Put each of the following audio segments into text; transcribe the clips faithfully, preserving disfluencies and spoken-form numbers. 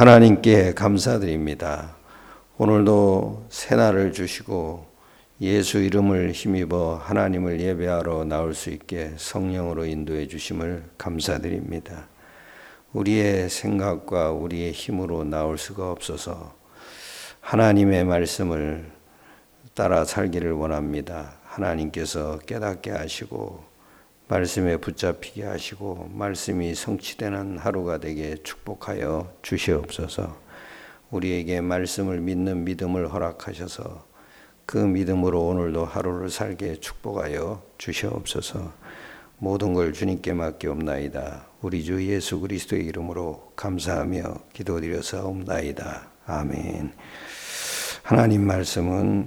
하나님께 감사드립니다. 오늘도 새날을 주시고 예수 이름을 힘입어 하나님을 예배하러 나올 수 있게 성령으로 인도해 주심을 감사드립니다. 우리의 생각과 우리의 힘으로 나올 수가 없어서 하나님의 말씀을 따라 살기를 원합니다. 하나님께서 깨닫게 하시고 말씀에 붙잡히게 하시고 말씀이 성취되는 하루가 되게 축복하여 주시옵소서. 우리에게 말씀을 믿는 믿음을 허락하셔서 그 믿음으로 오늘도 하루를 살게 축복하여 주시옵소서. 모든 걸 주님께 맡기옵나이다. 우리 주 예수 그리스도의 이름으로 감사하며 기도드려사옵나이다. 아멘. 하나님 말씀은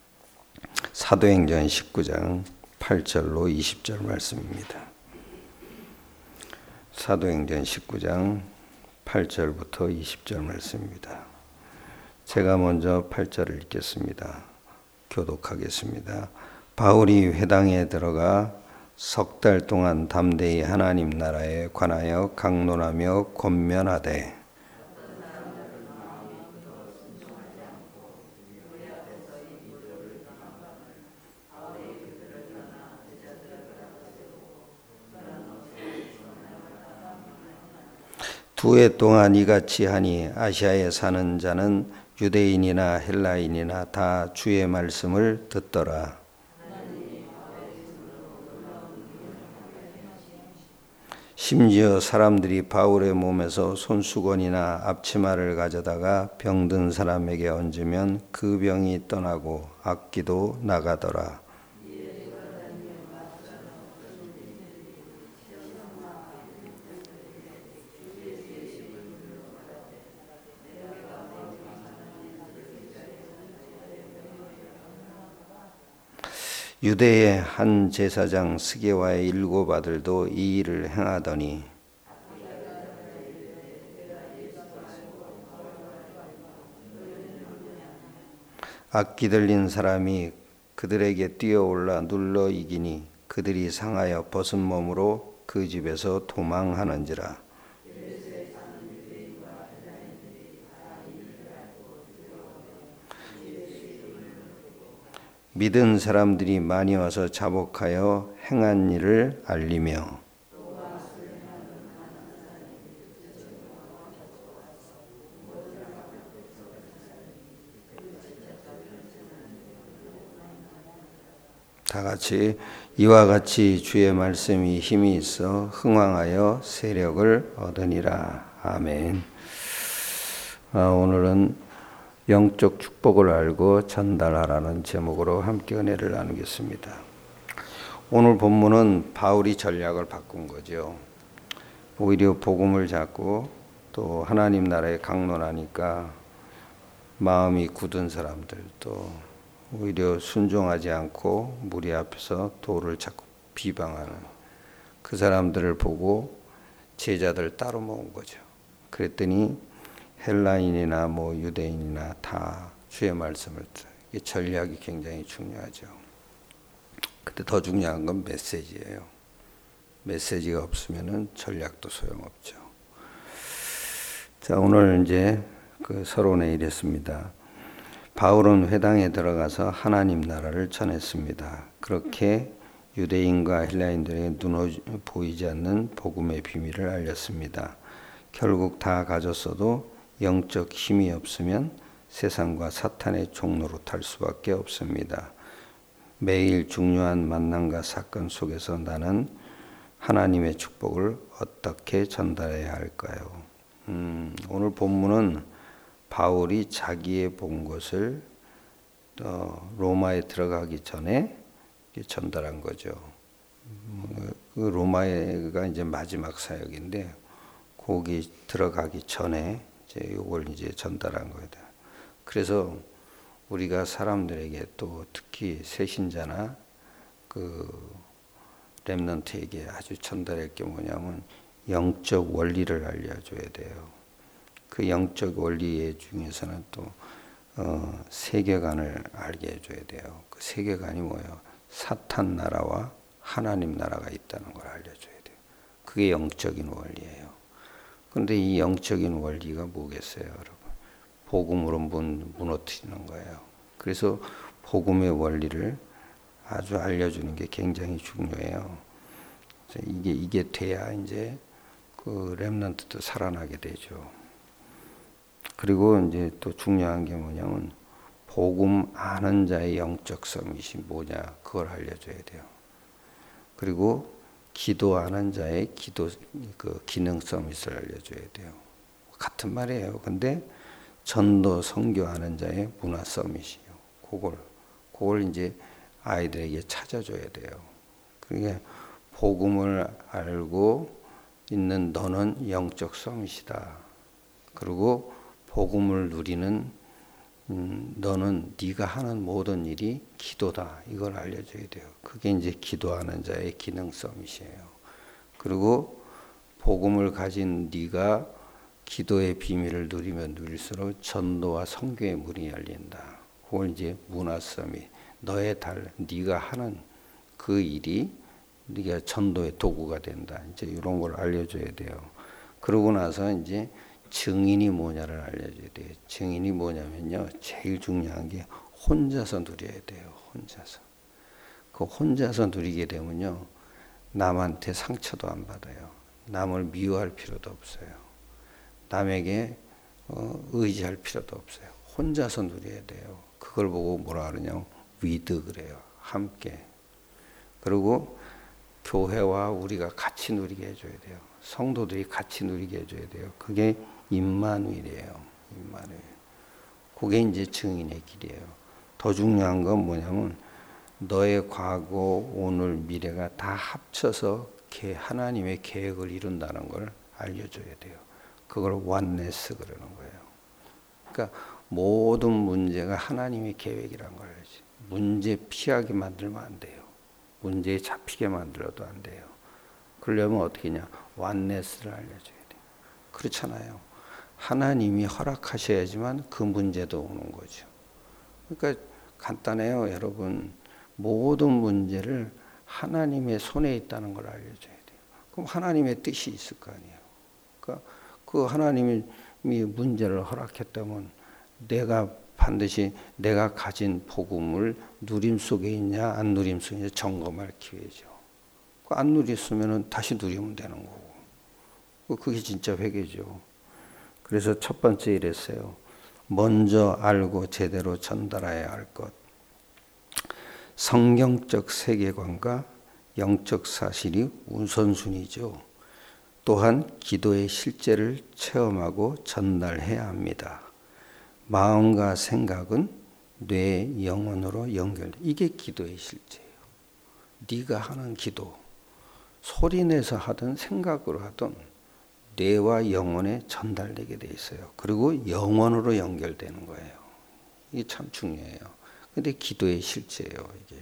사도행전 십구 장 팔 절로 이십 절 말씀입니다. 사도행전 십구 장 팔 절부터 이십 절 말씀입니다. 제가 먼저 팔 절을 읽겠습니다. 교독하겠습니다. 바울이 회당에 들어가 석 달 동안 담대히 하나님 나라에 관하여 강론하며 권면하되 두 해 동안 이같이 하니 아시아에 사는 자는 유대인이나 헬라인이나 다 주의 말씀을 듣더라. 심지어 사람들이 바울의 몸에서 손수건이나 앞치마를 가져다가 병든 사람에게 얹으면 그 병이 떠나고 악기도 나가더라. 유대의 한 제사장 스게와의 일곱 아들도 이 일을 행하더니 악기 들린 사람이 그들에게 뛰어올라 눌러 이기니 그들이 상하여 벗은 몸으로 그 집에서 도망하는지라. 믿은 사람들이 많이 와서 자복하여 행한 일을 알리며 다 같이 이와 같이 주의 말씀이 힘이 있어 흥왕하여 세력을 얻으니라. 아멘. 아, 오늘은 영적 축복을 알고 전달하라는 제목으로 함께 은혜를 나누겠습니다. 오늘 본문은 바울이 전략을 바꾼 거죠. 오히려 복음을 잡고 또 하나님 나라에 강론하니까 마음이 굳은 사람들, 또 오히려 순종하지 않고 무리 앞에서 도를 자꾸 비방하는 그 사람들을 보고 제자들 따로 모은 거죠. 그랬더니 헬라인이나 뭐 유대인이나 다 주의 말씀을 들어요. 이게 전략이 굉장히 중요하죠. 근데 더 중요한 건 메시지예요. 메시지가 없으면은 전략도 소용없죠. 자, 오늘 이제 그 서론에 이랬습니다. 바울은 회당에 들어가서 하나님 나라를 전했습니다. 그렇게 유대인과 헬라인들에게 눈에 보이지 않는 복음의 비밀을 알렸습니다. 결국 다 가졌어도 영적 힘이 없으면 세상과 사탄의 종로로 탈 수밖에 없습니다. 매일 중요한 만남과 사건 속에서 나는 하나님의 축복을 어떻게 전달해야 할까요? 음, 오늘 본문은 바울이 자기의 본 것을 어, 로마에 들어가기 전에 전달한 거죠. 그 로마가 이제 마지막 사역인데 거기 들어가기 전에 이제 이걸 이제 전달한 거다. 그래서 우리가 사람들에게 또 특히 새신자나 그 렘넌트에게 아주 전달할 게 뭐냐면 영적 원리를 알려줘야 돼요. 그 영적 원리 중에서는 또 어, 세계관을 알게 해줘야 돼요. 그 세계관이 뭐예요? 사탄 나라와 하나님 나라가 있다는 걸 알려줘야 돼요. 그게 영적인 원리예요. 그런데 이 영적인 원리가 뭐겠어요, 여러분? 복음으로 문, 무너뜨리는 거예요. 그래서 복음의 원리를 아주 알려주는 게 굉장히 중요해요. 이게 이게 돼야 이제 그 렘넌트도 살아나게 되죠. 그리고 이제 또 중요한 게 뭐냐면 복음 아는 자의 영적 서밋이 뭐냐 그걸 알려줘야 돼요. 그리고 기도하는 자의 기도 그 기능 서밋을 알려줘야 돼요. 같은 말이에요. 근데 전도 선교하는 자의 문화 서밋이요. 그걸 그걸 이제 아이들에게 찾아줘야 돼요. 그게 복음을 알고 있는 너는 영적 서밋이다. 그리고 복음을 누리는 음, 너는 네가 하는 모든 일이 기도다. 이걸 알려줘야 돼요. 그게 이제 기도하는 자의 기능 서밋이에요. 그리고 복음을 가진 네가 기도의 비밀을 누리면 누릴수록 전도와 선교의 문이 열린다. 그걸 이제 문화 서밋. 너의 달, 네가 하는 그 일이 네가 전도의 도구가 된다. 이제 이런 걸 알려줘야 돼요. 그러고 나서 이제 증인이 뭐냐를 알려줘야 돼요. 증인이 뭐냐면요, 제일 중요한 게 혼자서 누려야 돼요. 혼자서. 그 혼자서 누리게 되면요, 남한테 상처도 안 받아요. 남을 미워할 필요도 없어요. 남에게 어, 의지할 필요도 없어요. 혼자서 누려야 돼요. 그걸 보고 뭐라 그러냐면 위드 그래요. 함께. 그리고 교회와 우리가 같이 누리게 해줘야 돼요. 성도들이 같이 누리게 해줘야 돼요. 그게 임마누엘이에요. 임마누엘. 그게 이제 증인의 길이에요. 더 중요한 건 뭐냐면 너의 과거, 오늘, 미래가 다 합쳐서 하나님의 계획을 이룬다는 걸 알려줘야 돼요. 그걸 원네스 그러는 거예요. 그러니까 모든 문제가 하나님의 계획이란 걸 알지. 문제 피하게 만들면 안 돼요. 문제에 잡히게 만들어도 안 돼요. 그러려면 어떻게 하냐? 원네스를 알려줘야 돼요. 그렇잖아요. 하나님이 허락하셔야지만 그 문제도 오는 거죠. 그러니까 간단해요, 여러분. 모든 문제를 하나님의 손에 있다는 걸 알려줘야 돼요. 그럼 하나님의 뜻이 있을 거 아니에요. 그러니까 그 하나님이 문제를 허락했다면 내가 반드시 내가 가진 복음을 누림 속에 있냐 안 누림 속에 있냐 점검할 기회죠. 안 누렸으면 다시 누리면 되는 거고. 그게 진짜 회개죠. 그래서 첫 번째 이랬어요. 먼저 알고 제대로 전달해야 할 것. 성경적 세계관과 영적 사실이 우선순위죠. 또한 기도의 실제를 체험하고 전달해야 합니다. 마음과 생각은 뇌, 영혼으로 연결. 이게 기도의 실제예요. 네가 하는 기도, 소리내서 하든 생각으로 하든 뇌와 영혼에 전달되게 돼 있어요. 그리고 영혼으로 연결되는 거예요. 이게 참 중요해요. 근데 기도의 실제예요, 이게.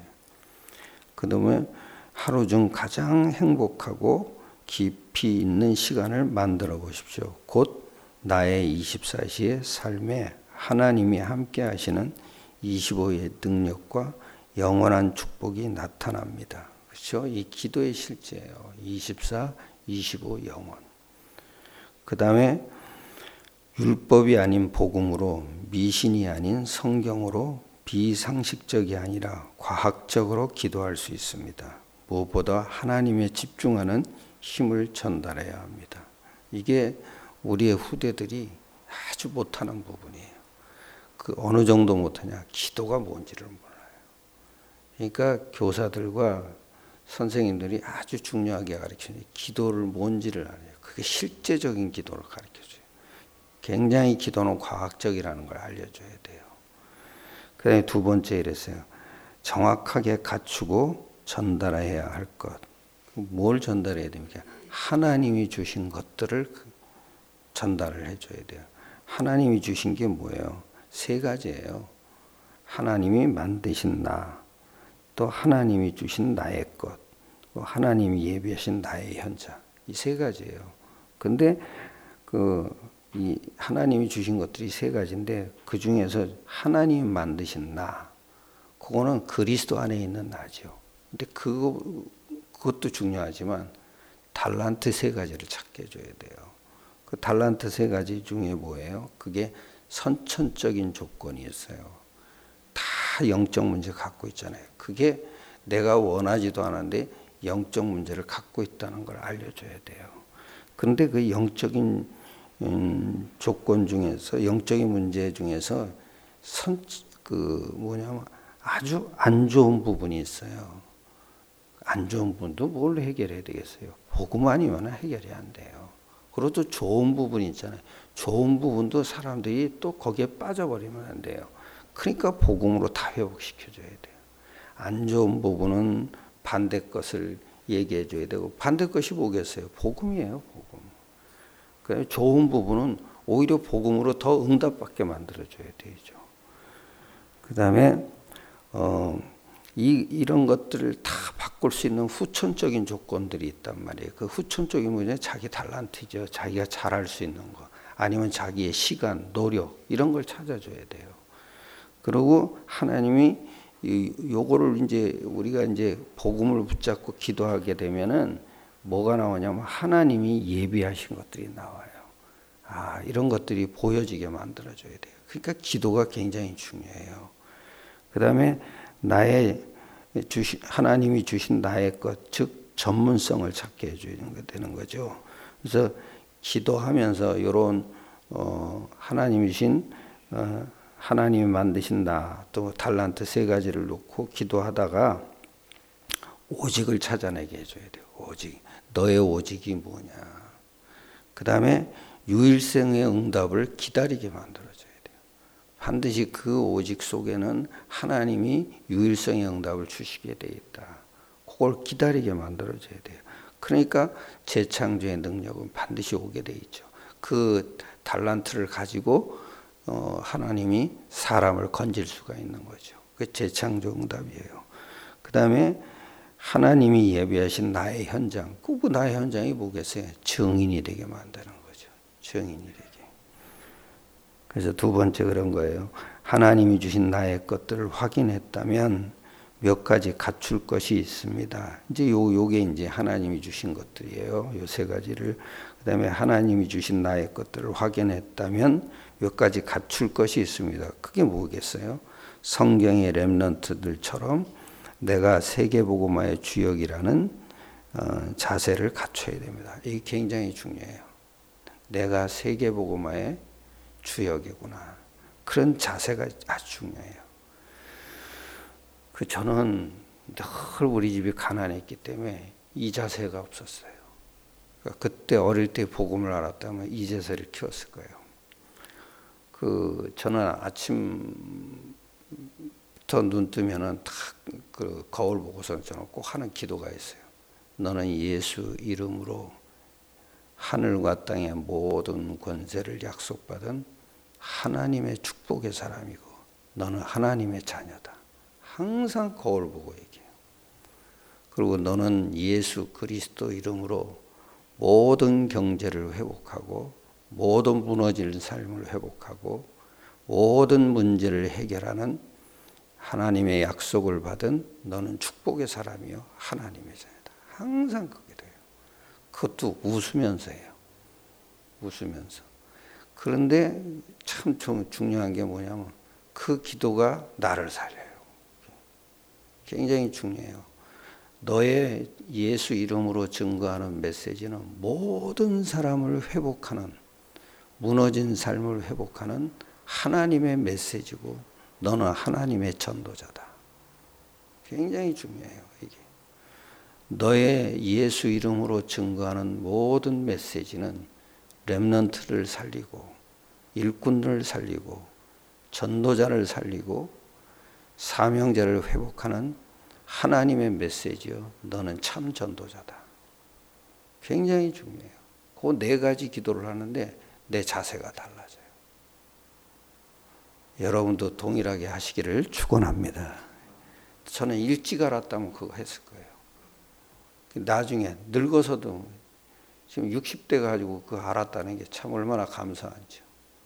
그다음에 하루 중 가장 행복하고 깊이 있는 시간을 만들어 보십시오. 곧 나의 이십사 시의 삶에 하나님이 함께 하시는 이십오의 능력과 영원한 축복이 나타납니다. 그렇죠? 이 기도의 실제예요. 이십사, 이십오 영원. 그 다음에 율법이 아닌 복음으로, 미신이 아닌 성경으로 비상식적이 아니라 과학적으로 기도할 수 있습니다. 무엇보다 하나님에 집중하는 힘을 전달해야 합니다. 이게 우리의 후대들이 아주 못하는 부분이에요. 그 어느 정도 못하냐? 기도가 뭔지를 몰라요. 그러니까 교사들과 선생님들이 아주 중요하게 가르치는 기도를 뭔지를 알아요. 그게 실제적인 기도를 가르쳐줘요. 굉장히 기도는 과학적이라는 걸 알려줘야 돼요. 그 다음에 두 번째 이랬어요. 정확하게 갖추고 전달해야 할 것. 뭘 전달해야 됩니까? 하나님이 주신 것들을 전달을 해줘야 돼요. 하나님이 주신 게 뭐예요? 세 가지예요. 하나님이 만드신 나, 또 하나님이 주신 나의 것, 또 하나님이 예비하신 나의 현자. 이 세 가지예요. 근데 그 이 하나님이 주신 것들이 세 가지인데 그 중에서 하나님이 만드신 나, 그거는 그리스도 안에 있는 나죠. 근데 그거 그것도 중요하지만 달란트 세 가지를 찾게 해줘야 돼요. 그 달란트 세 가지 중에 뭐예요? 그게 선천적인 조건이었어요. 다 영적 문제 갖고 있잖아요. 그게 내가 원하지도 않았는데 영적 문제를 갖고 있다는 걸 알려줘야 돼요. 그런데 그 영적인 음, 조건 중에서 영적인 문제 중에서 선, 그 뭐냐면 아주 안 좋은 부분이 있어요. 안 좋은 부분도 뭘 해결해야 되겠어요? 복음 아니면 해결이 안 돼요. 그리고 또 좋은 부분이 있잖아요. 좋은 부분도 사람들이 또 거기에 빠져버리면 안 돼요. 그러니까 복음으로 다 회복시켜줘야 돼요. 안 좋은 부분은 반대 것을 얘기해 줘야 되고, 반대 것이 뭐겠어요? 복음이에요, 복음. 그래서 좋은 부분은 오히려 복음으로 더 응답받게 만들어줘야 되죠. 그 다음에, 어, 이, 이런 것들을 다 바꿀 수 있는 후천적인 조건들이 있단 말이에요. 그 후천적인 문제 자기 달란트죠. 자기가 잘할 수 있는 거. 아니면 자기의 시간, 노력, 이런 걸 찾아줘야 돼요. 그리고 하나님이 이, 요거를 이제 우리가 이제 복음을 붙잡고 기도하게 되면은 뭐가 나오냐면 하나님이 예비하신 것들이 나와요. 아, 이런 것들이 보여지게 만들어줘야 돼요. 그러니까 기도가 굉장히 중요해요. 그 다음에 나의 주신, 하나님이 주신 나의 것, 즉 전문성을 찾게 해주는 게 되는 거죠. 그래서 기도하면서 이런 어, 하나님이 주신 어, 하나님이 만드신 나, 또 달란트 세 가지를 놓고 기도하다가 오직을 찾아내게 해줘야 돼요. 오직. 너의 오직이 뭐냐. 그 다음에 유일성의 응답을 기다리게 만들어줘야 돼요. 반드시 그 오직 속에는 하나님이 유일성의 응답을 주시게 돼 있다. 그걸 기다리게 만들어줘야 돼요. 그러니까 재창조의 능력은 반드시 오게 돼 있죠. 그 달란트를 가지고 어, 하나님이 사람을 건질 수가 있는 거죠. 그 재창조 응답이에요. 그 다음에 하나님이 예비하신 나의 현장. 그 나의 현장이 뭐겠어요? 증인이 되게 만드는 거죠. 증인이 되게. 그래서 두 번째 그런 거예요. 하나님이 주신 나의 것들을 확인했다면 몇 가지 갖출 것이 있습니다. 이제 요, 요게 이제 하나님이 주신 것들이에요. 요 세 가지를. 그 다음에 하나님이 주신 나의 것들을 확인했다면 몇 가지 갖출 것이 있습니다. 그게 뭐겠어요? 성경의 렘넌트들처럼 내가 세계복음화의 주역이라는 어, 자세를 갖춰야 됩니다. 이게 굉장히 중요해요. 내가 세계복음화의 주역이구나. 그런 자세가 아주 중요해요. 그 저는 늘 우리 집이 가난했기 때문에 이 자세가 없었어요. 그러니까 그때 어릴 때 복음을 알았다면 이 자세를 키웠을 거예요. 그 저는 아침부터 눈 뜨면은 딱 그 거울 보고서 저는 꼭 하는 기도가 있어요. 너는 예수 이름으로 하늘과 땅의 모든 권세를 약속받은 하나님의 축복의 사람이고 너는 하나님의 자녀다. 항상 거울 보고 얘기해요. 그리고 너는 예수 그리스도 이름으로 모든 경제를 회복하고 모든 무너질 삶을 회복하고 모든 문제를 해결하는 하나님의 약속을 받은 너는 축복의 사람이요 하나님의 자녀다. 항상 그게 돼요. 그것도 웃으면서 해요. 웃으면서. 그런데 참 중요한 게 뭐냐면 그 기도가 나를 살려요. 굉장히 중요해요. 너의 예수 이름으로 증거하는 메시지는 모든 사람을 회복하는, 무너진 삶을 회복하는 하나님의 메시지고 너는 하나님의 전도자다. 굉장히 중요해요, 이게. 너의 예수 이름으로 증거하는 모든 메시지는 렘넌트를 살리고 일꾼을 살리고 전도자를 살리고 사명자를 회복하는 하나님의 메시지요. 너는 참 전도자다. 굉장히 중요해요. 그 네 가지 기도를 하는데 내 자세가 달라져요. 여러분도 동일하게 하시기를 축원합니다. 저는 일찍 알았다면 그거 했을 거예요. 나중에 늙어서도 지금 육십 대 가지고 그거 알았다는 게 참 얼마나 감사한지요.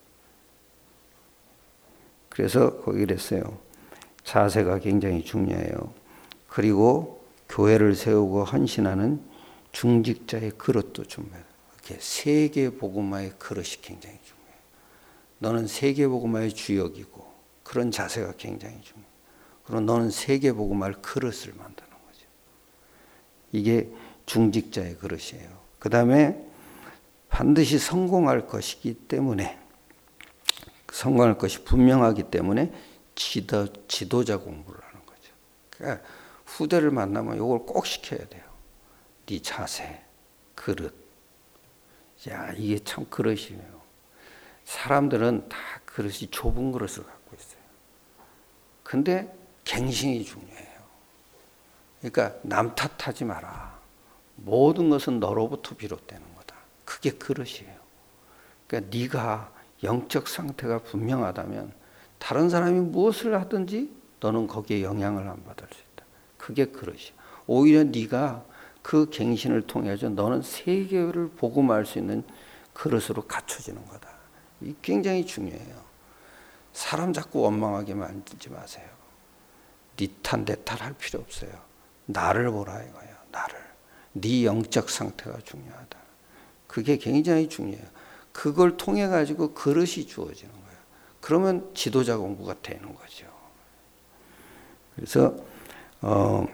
그래서 거기 그랬어요. 자세가 굉장히 중요해요. 그리고 교회를 세우고 헌신하는 중직자의 그릇도 중요해요. 이렇게 세계 복음화의 그릇이 굉장히 중요해요. 너는 세계 복음화의 주역이고 그런 자세가 굉장히 중요해요. 그리고 너는 세계 복음화의 그릇을 만드는 거죠. 이게 중직자의 그릇이에요. 그 다음에 반드시 성공할 것이기 때문에 성공할 것이 분명하기 때문에 지도, 지도자 공부를 하는 거죠. 그러니까 후대를 만나면 이걸 꼭 시켜야 돼요. 네 자세, 그릇. 야, 이게 참 그릇이에요. 사람들은 다 그릇이 좁은 그릇을 갖고 있어요. 근데 갱신이 중요해요. 그러니까 남 탓하지 마라. 모든 것은 너로부터 비롯되는 거다. 그게 그릇이에요. 그러니까 네가 영적 상태가 분명하다면 다른 사람이 무엇을 하든지 너는 거기에 영향을 안 받을 수 있다. 그게 그릇이야. 오히려 네가 그 갱신을 통해서 너는 세계를 복음할 수 있는 그릇으로 갖춰지는 거다. 이 굉장히 중요해요. 사람 자꾸 원망하게 만들지 마세요. 네 탓, 내 탓 할 필요 없어요. 나를 보라 이거예요. 나를. 네 영적 상태가 중요하다. 그게 굉장히 중요해요. 그걸 통해 가지고 그릇이 주어지는 거예요. 그러면 지도자 공부가 되는 거죠. 그래서 어,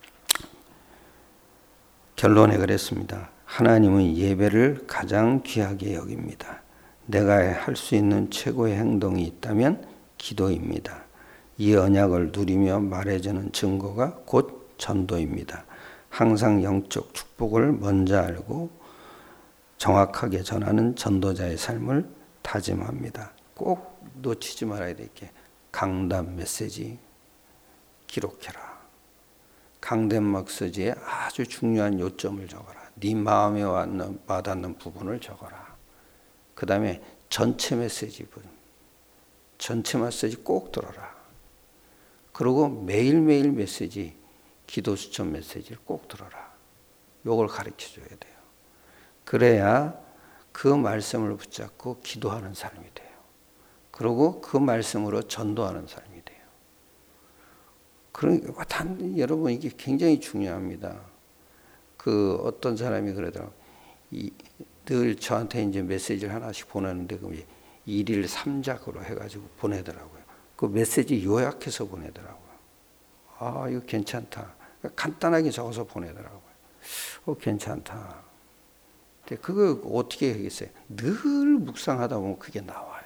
결론에 그랬습니다. 하나님은 예배를 가장 귀하게 여깁니다. 내가 할 수 있는 최고의 행동이 있다면 기도입니다. 이 언약을 누리며 말해주는 증거가 곧 전도입니다. 항상 영적 축복을 먼저 알고 정확하게 전하는 전도자의 삶을 다짐합니다. 꼭 놓치지 말아야 될 게 강단 메시지 기록해라. 강단 메시지에 아주 중요한 요점을 적어라. 네 마음에 와닿는 부분을 적어라. 그 다음에 전체 메시지 분, 전체 메시지 꼭 들어라. 그리고 매일매일 메시지, 기도 수천 메시지를 꼭 들어라. 요걸 가르쳐 줘야 돼요. 그래야 그 말씀을 붙잡고 기도하는 삶이 돼요. 그리고 그 말씀으로 전도하는 삶이 돼요. 그러니까 단, 여러분 이게 굉장히 중요합니다. 그 어떤 사람이 그러더라고요. 이, 늘 저한테 이제 메시지를 하나씩 보내는데 그 일일 삼작으로 해가지고 보내더라고요. 그 메시지 요약해서 보내더라고요. 아, 이거 괜찮다. 간단하게 적어서 보내더라고요. 어, 괜찮다. 근데 그거 어떻게 하겠어요? 늘 묵상하다 보면 그게 나와요.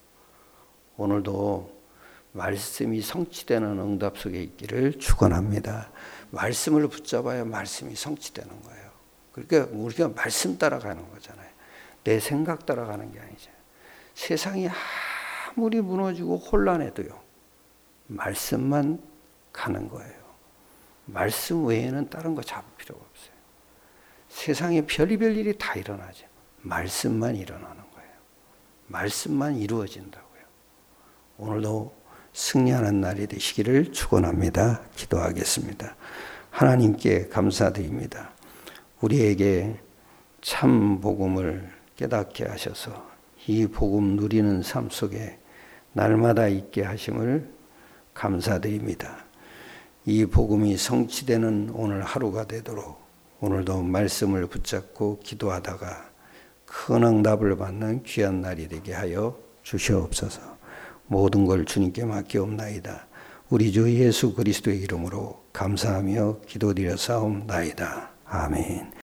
오늘도 말씀이 성취되는 응답 속에 있기를 축원합니다. 말씀을 붙잡아야 말씀이 성취되는 거예요. 그러니까 우리가 말씀 따라가는 거잖아요. 내 생각 따라가는 게 아니죠. 세상이 아무리 무너지고 혼란해도요. 말씀만 가는 거예요. 말씀 외에는 다른 거 잡을 필요가 없어요. 세상에 별의별 일이 다 일어나죠. 말씀만 일어나는 거예요. 말씀만 이루어진다고요. 오늘도 승리하는 날이 되시기를 축원합니다. 기도하겠습니다. 하나님께 감사드립니다. 우리에게 참 복음을 깨닫게 하셔서 이 복음 누리는 삶 속에 날마다 있게 하심을 감사드립니다. 이 복음이 성취되는 오늘 하루가 되도록 오늘도 말씀을 붙잡고 기도하다가 큰 응답을 받는 귀한 날이 되게 하여 주시옵소서. 모든 걸 주님께 맡기옵나이다. 우리 주 예수 그리스도의 이름으로 감사하며 기도드려 싸움나이다. 아멘.